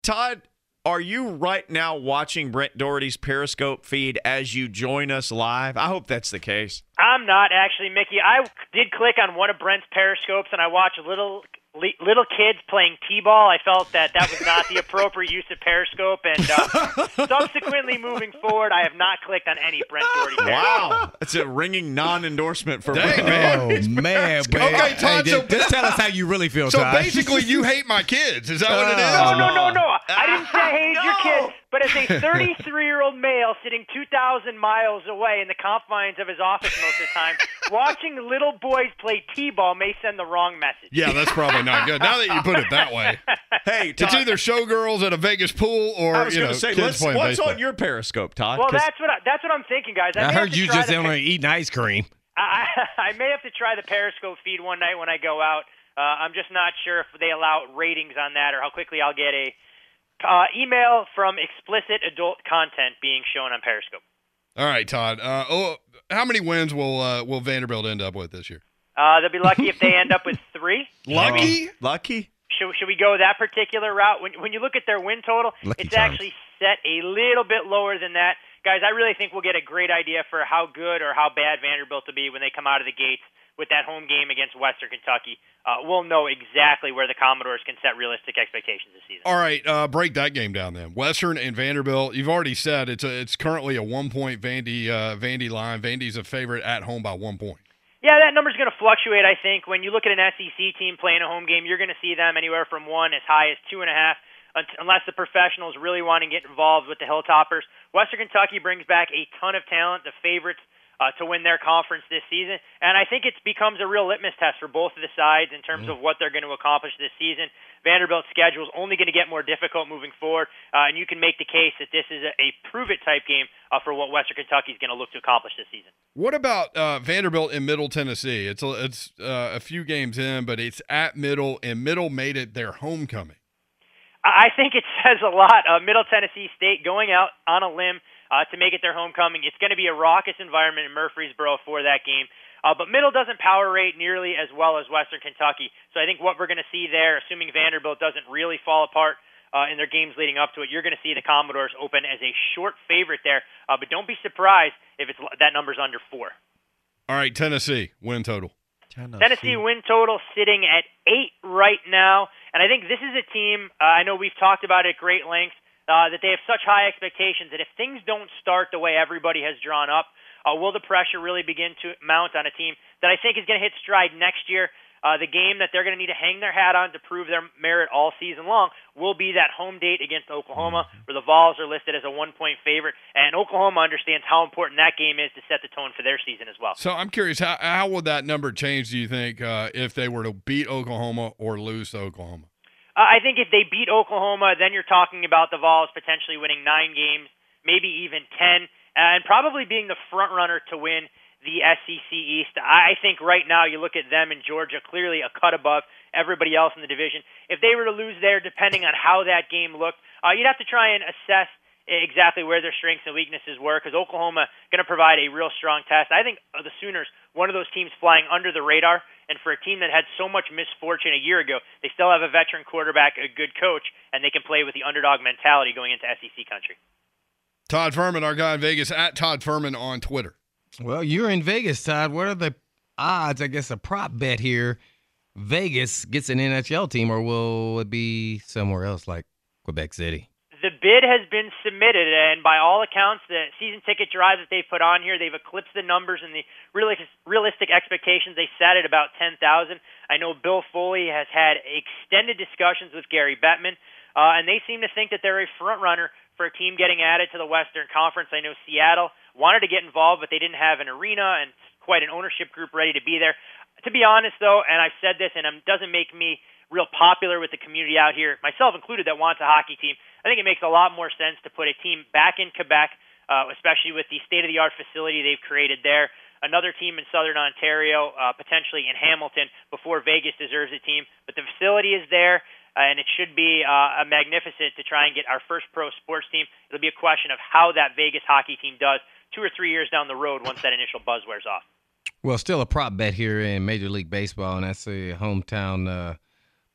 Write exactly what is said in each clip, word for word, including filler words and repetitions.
Todd, are you right now watching Brent Doherty's Periscope feed as you join us live? I hope that's the case. I'm not actually, Mickey. I did click on one of Brent's Periscopes, and I watched little little kids playing T-ball. I felt that that was not the appropriate use of Periscope, and uh, subsequently moving forward, I have not clicked on any Brent Doherty Periscope. Wow. That's a ringing non-endorsement for Dang, Brent man. Doherty's Oh, man. Periscope. man. Okay, Todd, Hey, so- just, just tell us how you really feel, So Todd. basically, you hate my kids. Is that what it is? No, no, no, no. I didn't say I hated your no. kids, but as a thirty-three-year-old male sitting two thousand miles away in the confines of his office most of the time, watching little boys play T-ball may send the wrong message. Yeah, that's probably not good. Now that you put it that way, Hey, it's Todd, either showgirls at a Vegas pool or I was you going know to say, kids let's, playing what's baseball. on your Periscope, Todd? Well, 'Cause- that's what I, that's what I'm thinking, guys. I, I may have heard to you try just the down pe- there eating ice cream. I, I may have to try the Periscope feed one night when I go out. Uh, I'm just not sure if they allow ratings on that or how quickly I'll get a uh, email from explicit adult content being shown on Periscope. All right, Todd. Uh, oh, how many wins will uh, will Vanderbilt end up with this year? Uh, they'll be lucky if they end up with three. Lucky. Lucky? Should, should we go that particular route? When, when you look at their win total, Lucky it's charms. actually set a little bit lower than that. Guys, I really think we'll get a great idea for how good or how bad Vanderbilt will be when they come out of the gates with that home game against Western Kentucky. Uh, we'll know exactly where the Commodores can set realistic expectations this season. All right, uh, break that game down then. Western and Vanderbilt. You've already said it's a, it's currently a one point Vandy uh, Vandy line. Vandy's a favorite at home by one point. Yeah, that number's going to fluctuate, I think. When you look at an S E C team playing a home game, you're going to see them anywhere from one as high as two and a half, unless the professionals really want to get involved with the Hilltoppers. Western Kentucky brings back a ton of talent, the favorites uh, to win their conference this season, and I think it becomes a real litmus test for both of the sides in terms mm. of what they're going to accomplish this season. Vanderbilt's schedule is only going to get more difficult moving forward, uh, and you can make the case that this is a, a prove-it type game uh, for what Western Kentucky is going to look to accomplish this season. What about uh, Vanderbilt in Middle Tennessee? It's a, it's uh, a few games in, but it's at Middle, and Middle made it their homecoming. I think it says a lot. Uh, Middle Tennessee State going out on a limb uh, to make it their homecoming. It's going to be a raucous environment in Murfreesboro for that game. Uh, but Middle doesn't power rate nearly as well as Western Kentucky. So I think what we're going to see there, assuming Vanderbilt doesn't really fall apart uh, in their games leading up to it, you're going to see the Commodores open as a short favorite there. Uh, but don't be surprised if it's that number's under four. All right, Tennessee, win total. Tennessee. Tennessee win total sitting at eight right now. And I think this is a team, uh, I know we've talked about it at great length, uh, that they have such high expectations that if things don't start the way everybody has drawn up, uh, will the pressure really begin to mount on a team that I think is going to hit stride next year? Uh, the game that they're going to need to hang their hat on to prove their merit all season long will be that home date against Oklahoma, where the Vols are listed as a one-point favorite, and Oklahoma understands how important that game is to set the tone for their season as well. So I'm curious, how how would that number change, do you think, uh, if they were to beat Oklahoma or lose to Oklahoma? Uh, I think if they beat Oklahoma, then you're talking about the Vols potentially winning nine games, maybe even ten, and probably being the front runner to win the S E C East. I think right now you look at them in Georgia, clearly a cut above everybody else in the division. If they were to lose there, depending on how that game looked, uh, you'd have to try and assess exactly where their strengths and weaknesses were, because Oklahoma going to provide a real strong test. I think the Sooners, one of those teams flying under the radar, and for a team that had so much misfortune a year ago, they still have a veteran quarterback, a good coach, and they can play with the underdog mentality going into S E C country. Todd Furman, our guy in Vegas, at Todd Furman on Twitter. Well, you're in Vegas, Todd. What are the odds, I guess, a prop bet here? Vegas gets an N H L team, or will it be somewhere else like Quebec City? The bid has been submitted, and by all accounts, the season ticket drive that they've put on here, they've eclipsed the numbers and the realistic expectations they set at about ten thousand. I know Bill Foley has had extended discussions with Gary Bettman, uh, and they seem to think that they're a front runner for a team getting added to the Western Conference. I know Seattle wanted to get involved, but they didn't have an arena and quite an ownership group ready to be there. To be honest, though, and I've said this, and it doesn't make me real popular with the community out here, myself included, that wants a hockey team, I think it makes a lot more sense to put a team back in Quebec, uh, especially with the state-of-the-art facility they've created there. Another team in Southern Ontario, uh, potentially in Hamilton, before Vegas deserves a team. But the facility is there, uh, and it should be uh, a magnificent to try and get our first pro sports team. It'll be a question of how that Vegas hockey team does two or three years down the road once that initial buzz wears off. Well, still a prop bet here in Major League Baseball, and that's a hometown uh,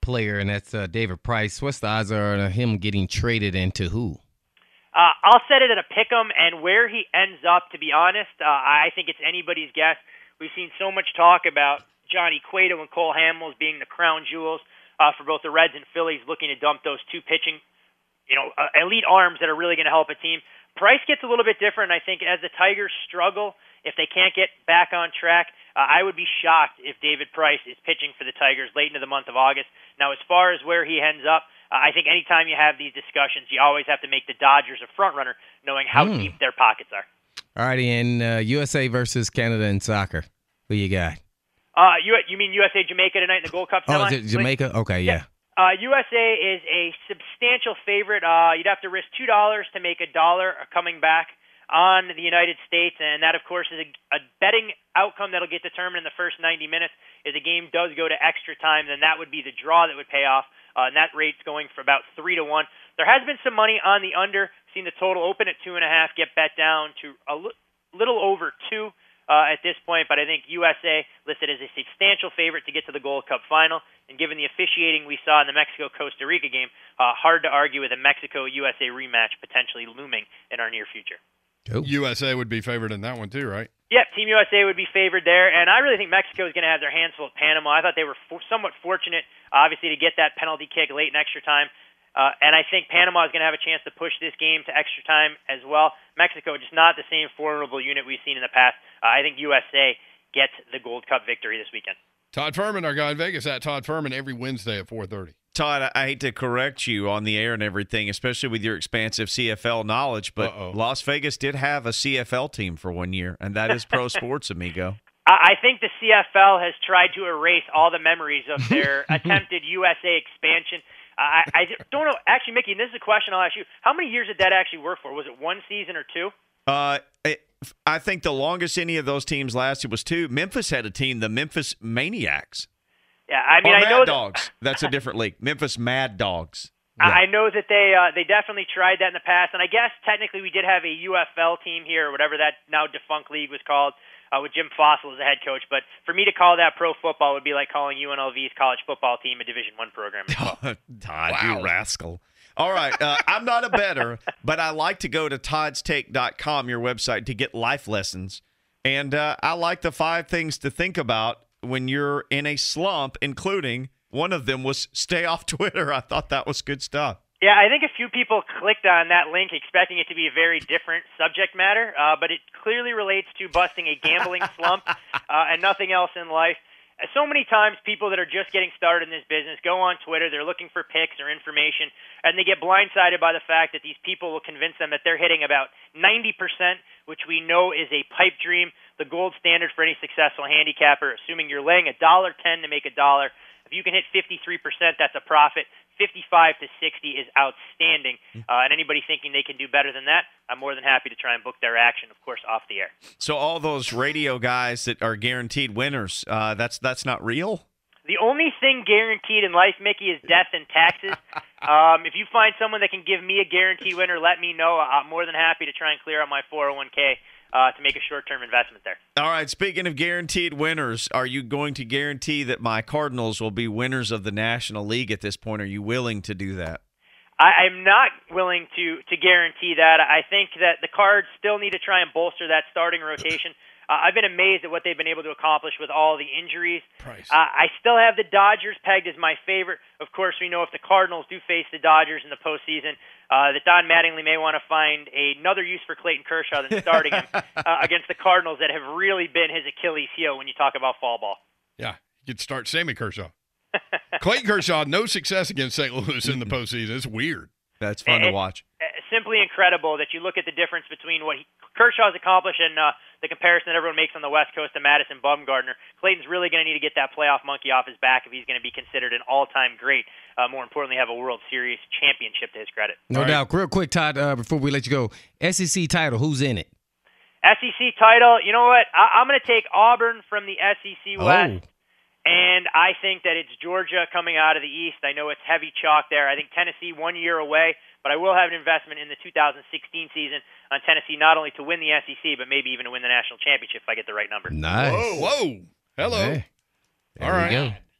player, and that's uh, David Price. What's the odds are of him getting traded and to who? Uh, I'll set it at a pick 'em, and where he ends up, to be honest, uh, I think it's anybody's guess. We've seen so much talk about Johnny Cueto and Cole Hamels being the crown jewels uh, for both the Reds and Phillies, looking to dump those two pitching, you know, uh, elite arms that are really going to help a team. Price gets a little bit different. I think as the Tigers struggle, if they can't get back on track, uh, I would be shocked if David Price is pitching for the Tigers late into the month of August. Now, as far as where he ends up, uh, I think anytime you have these discussions, you always have to make the Dodgers a front runner, knowing how Mm. deep their pockets are. All righty, and uh, U S A versus Canada in soccer. Who you got? Uh, you you mean U S A Jamaica tonight in the Gold Cup Oh, semi? is it Jamaica? Okay, yeah. Uh, U S A is a substantial favorite. Uh, you'd have to risk two dollars to make a dollar coming back on the United States, and that, of course, is a, a betting outcome that'll get determined in the first ninety minutes. If the game does go to extra time, then that would be the draw that would pay off, uh, and that rate's going for about three to one. There has been some money on the under. Seen the total open at two and a half, get bet down to a l- little over two uh, at this point, but I think U S A listed as a substantial favorite to get to the Gold Cup final. And given the officiating we saw in the Mexico-Costa Rica game, uh, hard to argue with a Mexico-U S A rematch potentially looming in our near future. Oh. U S A would be favored in that one too, right? Yeah, Team U S A would be favored there, and I really think Mexico is going to have their hands full at Panama. I thought they were for, somewhat fortunate, obviously, to get that penalty kick late in extra time, uh, and I think Panama is going to have a chance to push this game to extra time as well. Mexico, just not the same formidable unit we've seen in the past. Uh, I think U S A gets the Gold Cup victory this weekend. Todd Furman, our guy in Vegas, at Todd Furman every Wednesday at four thirty. Todd, I hate to correct you on the air and everything, especially with your expansive C F L knowledge, but Uh-oh. Las Vegas did have a C F L team for one year, and that is pro sports, amigo. I I think the C F L has tried to erase all the memories of their attempted U S A expansion. I, I don't know. Actually, Mickey, and this is a question I'll ask you. How many years did that actually work for? Was it one season or two? Uh, it, I think the longest any of those teams lasted was two. Memphis had a team, the Memphis Maniacs. Yeah, I mean, or I Mad know that, Dogs. That's a different league. Memphis Mad Dogs. I I know that they uh, they definitely tried that in the past, and I guess technically we did have a U F L team here, or whatever that now defunct league was called, uh, with Jim Fossil as the head coach. But for me to call that pro football would be like calling U N L V's college football team a Division One program. As well. Todd, Wow. you rascal. All right. Uh, I'm not a bettor, but I like to go to todds take dot com, your website, to get life lessons. And uh, I like the five things to think about when you're in a slump, including one of them was stay off Twitter. I thought that was good stuff. Yeah, I think a few people clicked on that link expecting it to be a very different subject matter, uh, but it clearly relates to busting a gambling slump uh, and nothing else in life. Uh, So many times people that are just getting started in this business go on Twitter, they're looking for pics or information, and they get blindsided by the fact that these people will convince them that they're hitting about ninety percent, which we know is a pipe dream, the gold standard for any successful handicapper, assuming you're laying one dollar ten to make a dollar. If you can hit fifty-three percent, that's a profit. fifty-five to sixty is outstanding. Uh, and anybody thinking they can do better than that, I'm more than happy to try and book their action, of course, off the air. So all those radio guys that are guaranteed winners, uh, that's that's not real? The only thing guaranteed in life, Mickey, is death and taxes. Um, if you find someone that can give me a guaranteed winner, let me know. I'm more than happy to try and clear out my four oh one k uh, to make a short-term investment there. All right, speaking of guaranteed winners, are you going to guarantee that my Cardinals will be winners of the National League at this point? Are you willing to do that? I, I'm not willing to, to guarantee that. I think that the Cards still need to try and bolster that starting rotation. Uh, I've been amazed at what they've been able to accomplish with all the injuries. Price. Uh, I still have the Dodgers pegged as my favorite. Of course, we know if the Cardinals do face the Dodgers in the postseason, uh, that Don Mattingly may want to find another use for Clayton Kershaw than starting him uh, against the Cardinals that have really been his Achilles heel when you talk about fall ball. Yeah, you could start Sammy Kershaw. Clayton Kershaw, no success against Saint Louis in the postseason. It's weird. That's fun to It- watch. Uh, Simply incredible that you look at the difference between what he, Kershaw's accomplished and uh, the comparison that everyone makes on the West Coast to Madison Bumgarner. Clayton's really going to need to get that playoff monkey off his back if he's going to be considered an all-time great. Uh, more importantly, have a World Series championship to his credit. No All right. doubt. Real quick, Todd, uh, before we let you go, S E C title, who's in it? S E C title, you know what? I, I'm going to take Auburn from the S E C West. Oh. And I think that it's Georgia coming out of the East. I know it's heavy chalk there. I think Tennessee one year away, but I will have an investment in the two thousand sixteen season on Tennessee not only to win the S E C, but maybe even to win the national championship if I get the right number. Nice. Whoa, whoa. Hello. Hey, there All we right. go.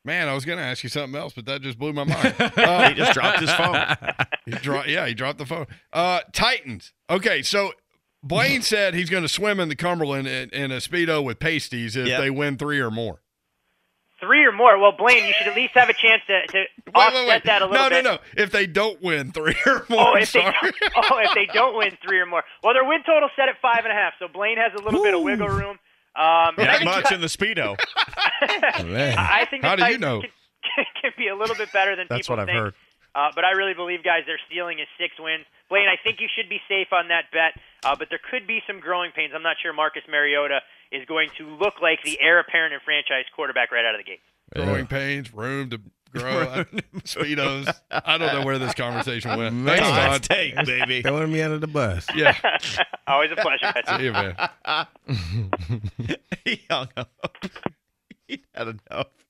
Man, I was going to ask you something else, but that just blew my mind. Uh, He just dropped his phone. he dro- yeah, he dropped the phone. Uh, Titans. Okay, so Blaine said he's going to swim in the Cumberland in, in a Speedo with pasties if Yep. they win three or more. Three or more. Well, Blaine, you should at least have a chance to, to Wait, offset wait, wait. that a little no, bit. no, no. If they don't win three or more, Oh, I'm if they sorry. don't, oh, if they don't win three or more. Well, their win total set at five and a half, so Blaine has a little bit of wiggle room. Um, That I think much in the Speedo. Man. I think the How do you Titans know? Can, can be a little bit better than That's people what I've think. heard. Uh, but I really believe, guys, their ceiling is six wins. Blaine, I think you should be safe on that bet, uh, but there could be some growing pains. I'm not sure Marcus Mariota is going to look like the heir apparent and franchise quarterback right out of the gate. Growing pains, room to grow, I- Speedos. I don't know where this conversation went. Man. Thanks, Let's Todd. take, baby. Throwing me under the bus. Yeah. Always a pleasure. See you, man. He hung up. He had enough.